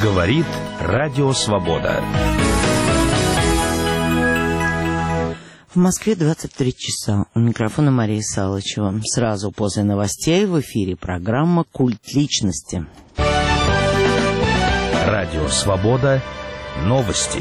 Говорит Радио Свобода. В Москве 23 часа. У микрофона Мария Салычева. Сразу после новостей в эфире программа «Культ личности». Радио Свобода. Новости.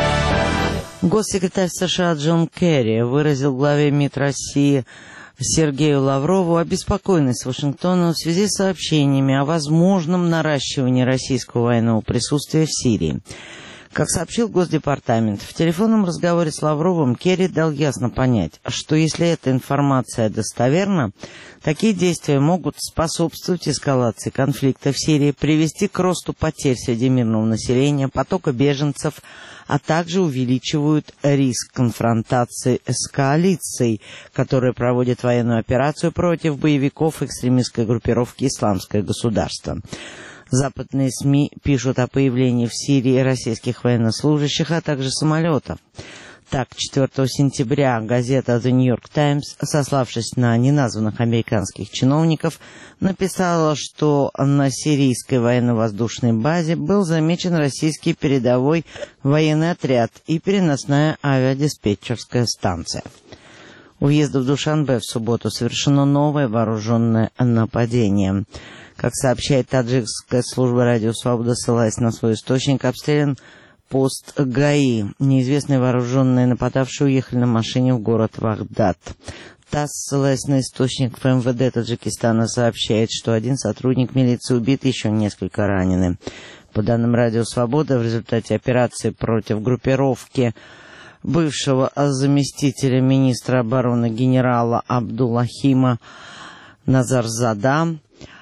Госсекретарь США Джон Керри выразил главе МИД России Сергею Лаврову обеспокоенность Вашингтона в связи с сообщениями о возможном наращивании российского военного присутствия в Сирии. Как сообщил Госдепартамент, в телефонном разговоре с Лавровым Керри дал ясно понять, что если эта информация достоверна, такие действия могут способствовать эскалации конфликта в Сирии, привести к росту потерь среди мирного населения, потока беженцев, а также увеличивают риск конфронтации с коалицией, которая проводит военную операцию против боевиков экстремистской группировки «Исламское государство». Западные СМИ пишут о появлении в Сирии российских военнослужащих, а также самолетов. Так, 4 сентября газета The New York Times, сославшись на неназванных американских чиновников, написала, что на сирийской военно-воздушной базе был замечен российский передовой военный отряд и переносная авиадиспетчерская станция. У въезда в Душанбе в субботу совершено новое вооруженное нападение. Как сообщает таджикская служба «Радио Свобода», ссылаясь на свой источник, обстрелян пост ГАИ. Неизвестные вооруженные нападавшие уехали на машине в город Вагдад. ТАСС, ссылаясь на источник МВД Таджикистана, сообщает, что один сотрудник милиции убит, еще несколько ранены. По данным «Радио Свобода», в результате операции против группировки бывшего заместителя министра обороны генерала Абдуллахима Назарзада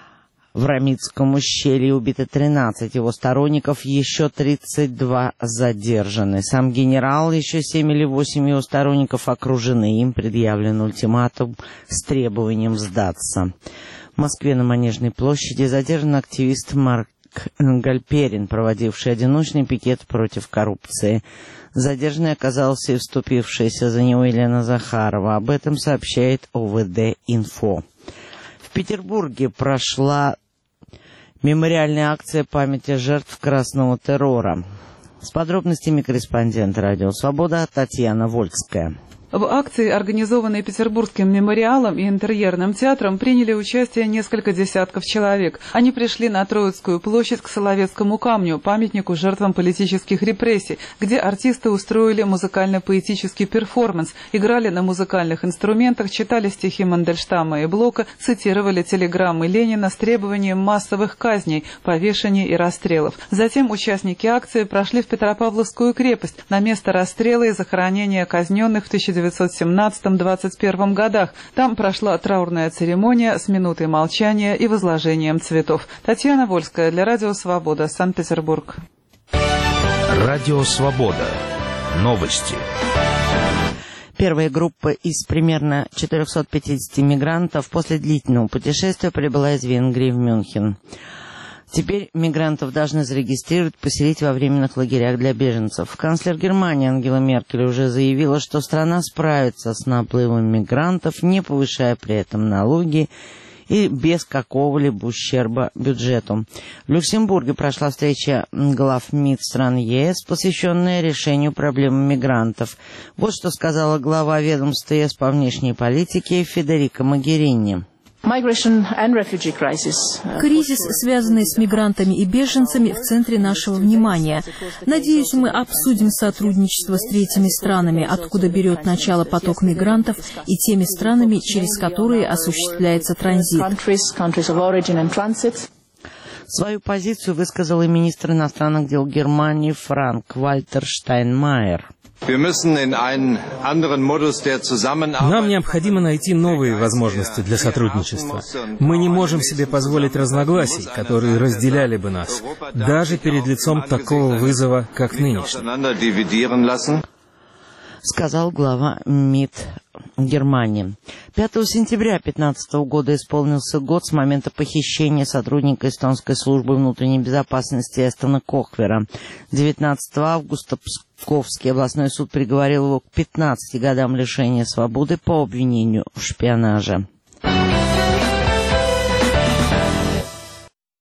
в Рамитском ущелье убито 13 его сторонников, еще 32 задержаны. Сам генерал, еще 7 или 8 его сторонников окружены. Им предъявлен ультиматум с требованием сдаться. В Москве на Манежной площади задержан активист Марк Гальперин, проводивший одиночный пикет против коррупции. Задержанной оказался и вступившаяся за него Елена Захарова. Об этом сообщает ОВД-Инфо. В Петербурге прошла мемориальная акция памяти жертв красного террора. С подробностями корреспондент «Радио Свобода» Татьяна Вольская. В акции, организованной Петербургским мемориалом и интерьерным театром, приняли участие несколько десятков человек. Они пришли на Троицкую площадь к Соловецкому камню, памятнику жертвам политических репрессий, где артисты устроили музыкально-поэтический перформанс, играли на музыкальных инструментах, читали стихи Мандельштама и Блока, цитировали телеграммы Ленина с требованием массовых казней, повешений и расстрелов. Затем участники акции прошли в Петропавловскую крепость, на место расстрела и захоронения казненных в 1917-21 годах. Там прошла траурная церемония с минутой молчания и возложением цветов. Татьяна Вольская для Радио Свобода, Санкт-Петербург. Радио Свобода. Новости. Первая группа из примерно 450 мигрантов после длительного путешествия прибыла из Венгрии в Мюнхен. Теперь мигрантов должны зарегистрировать, поселить во временных лагерях для беженцев. Канцлер Германии Ангела Меркель уже заявила, что страна справится с наплывом мигрантов, не повышая при этом налоги и без какого-либо ущерба бюджету. В Люксембурге прошла встреча глав МИД стран ЕС, посвященная решению проблемы мигрантов. Вот что сказала глава ведомства ЕС по внешней политике Федерика Могерини. Кризис, связанный с мигрантами и беженцами, в центре нашего внимания. Надеюсь, мы обсудим сотрудничество с третьими странами, откуда берет начало поток мигрантов, и теми странами, через которые осуществляется транзит. Свою позицию высказал и министр иностранных дел Германии Франк-Вальтер Штайнмайер. Нам необходимо найти новые возможности для сотрудничества. Мы не можем себе позволить разногласий, которые разделяли бы нас, даже перед лицом такого вызова, как нынешний. Сказал глава МИД Германии. 5 сентября 2015 года исполнился год с момента похищения сотрудника эстонской службы внутренней безопасности Эстона Кохвера. 19 августа Псковский областной суд приговорил его к 15 годам лишения свободы по обвинению в шпионаже.